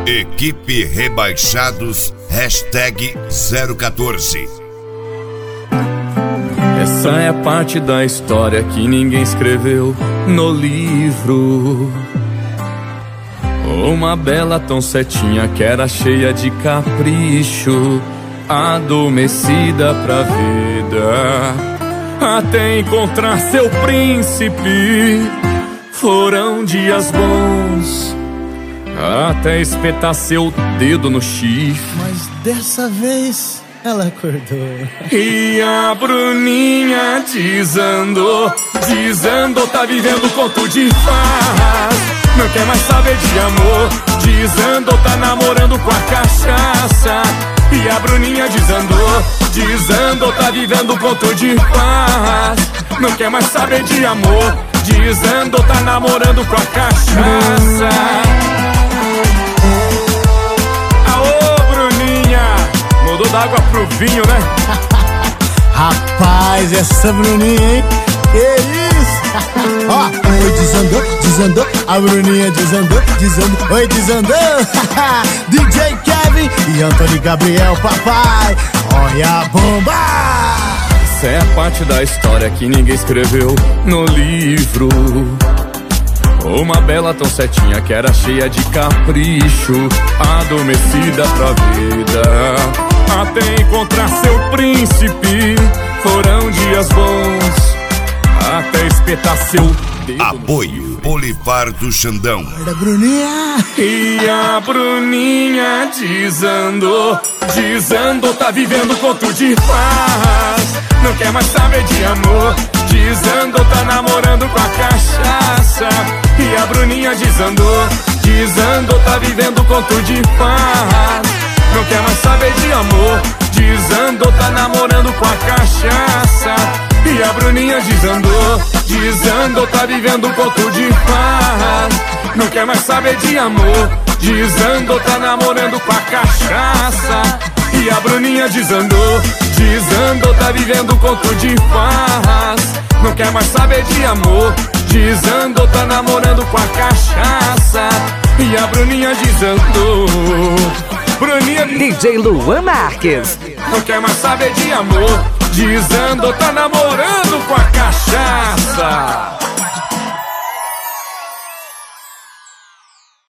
Equipe Rebaixados #014. Essa é a parte da história que ninguém escreveu no livro. Uma bela toncetinha que era cheia de capricho, adormecida pra vida, até encontrar seu príncipe. Foram dias bons, até espetar seu dedo no chifre. Mas dessa vez ela acordou. E a Bruninha desandou, tá vivendo conto de fadas. Não quer mais saber de amor, desandou, tá namorando com a cachaça. E a Bruninha desandou, tá vivendo conto de paz. Não quer mais saber de amor, desandou, tá namorando com a cachaça. Aô, Bruninha, mudou da água pro vinho, né? Rapaz, essa Bruninha, hein? Que isso? Ó, oi, desandou, a Bruninha desandou. Oi, desandou. DJ Kevin e Antônio Gabriel, papai. Olha a bomba. Essa é a parte da história que ninguém escreveu no livro. Uma bela toncetinha que era cheia de capricho, adormecida pra vida, até encontrar seu príncipe. Foram dias bons, até espetar seu dedo. Apoio Polipar do Xandão. Olha a Bruninha. E a Bruninha desandou, tá vivendo conto de paz. Não quer mais saber de amor, desandou, tá namorando com a cachaça. E a Bruninha desandou, tá vivendo conto de paz. Não quer mais saber de amor, desandou, tá namorando com a cachaça. E a Bruninha desandou, tá vivendo conto de paz. Não quer mais saber de amor, desandou, tá namorando com a cachaça. E a Bruninha desandou, tá vivendo conto de paz. Não quer mais saber de amor, desandou, tá namorando com a cachaça. E a Bruninha desandou. Bruninha, DJ Luan Marques. Não quer mais saber de amor, desandou, tá namorando com a cachaça.